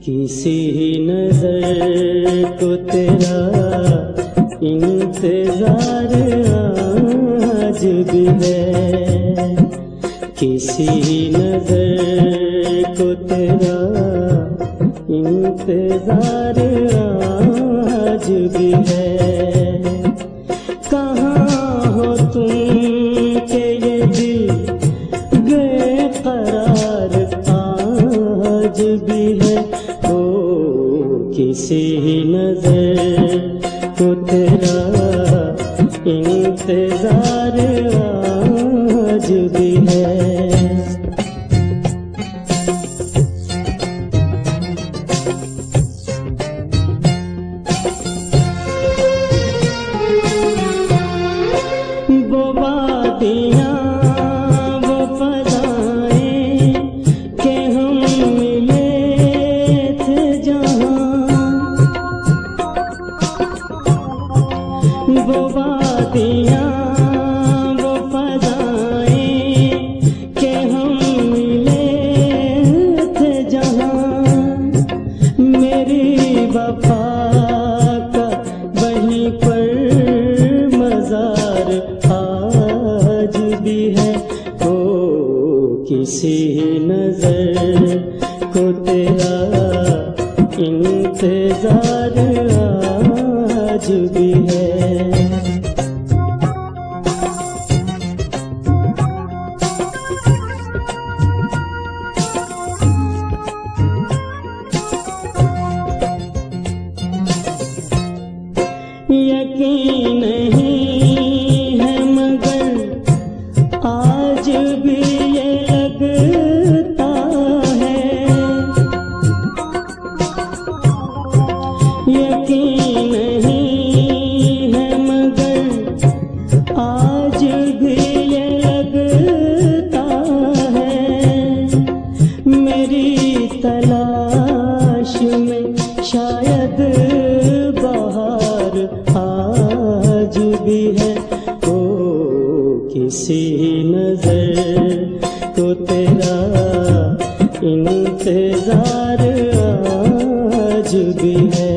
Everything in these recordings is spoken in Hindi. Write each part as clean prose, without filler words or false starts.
किसी नजर को तेरा इंतजार आज भी है, किसी नजर को तेरा इंतजार आज भी है। कहाँ हो तुम के ये दिल बेकरार आज भी है। ओ किसी नजर को तेरा इंतजार आज भी है। वो वादियाँ वो फज़ाएं के हम मिले थे जहाँ, वो वादियाँ वो फज़ाएं के हम मिले थे जहाँ, मेरी वफ़ा का वहीं पर मज़ार आज भी है। ओ किसी नजर को तेरा इंतजार आज भी है। यकीन नहीं है मगर आज भी ये लगता है, यकीन नहीं है मगर आज भी ये लगता है, मेरी तलाश में शायद बहार आज भी है। ओ किसी नजर को तेरा इंतजार आज भी है।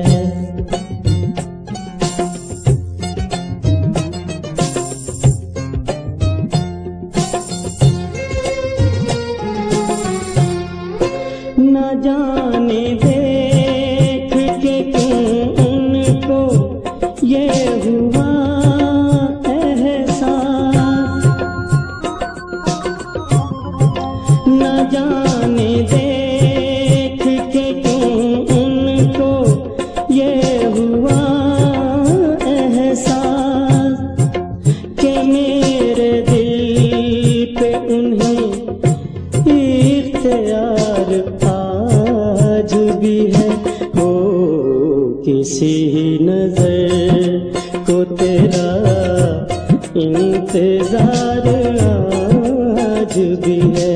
न जाने देख के क्यों उनको ये हुआ एहसास, न जाने देख के क्यों उनको ये हुआ एहसास कि मेरे दिल पे उन्हें इख्तियार आज भी है। ओ किसी नजर को तेरा इंतजार आज भी है।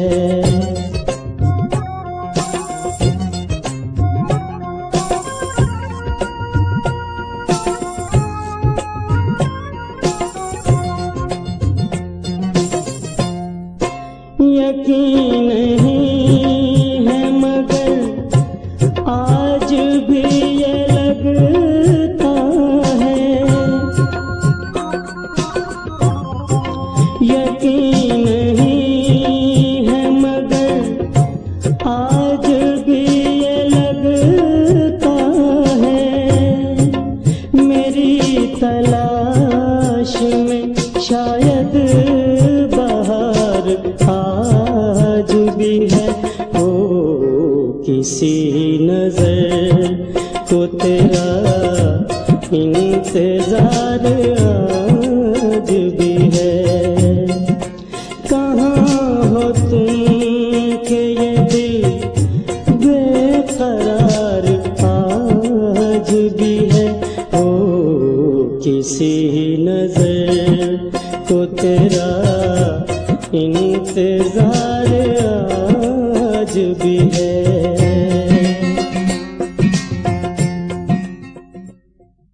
यकीन नहीं है मगर आज भी ये लगता है, यकीन नहीं है मगर आज भी ये लगता है, मेरी तलाश में शायद बहार आज भी है। ओ किसी नजर को तेरा इंतजार आज भी है। कहाँ हो तुम के ये दिल बेकरार आज भी है। ओ किसी नजर को तेरा इंतजार आज भी है।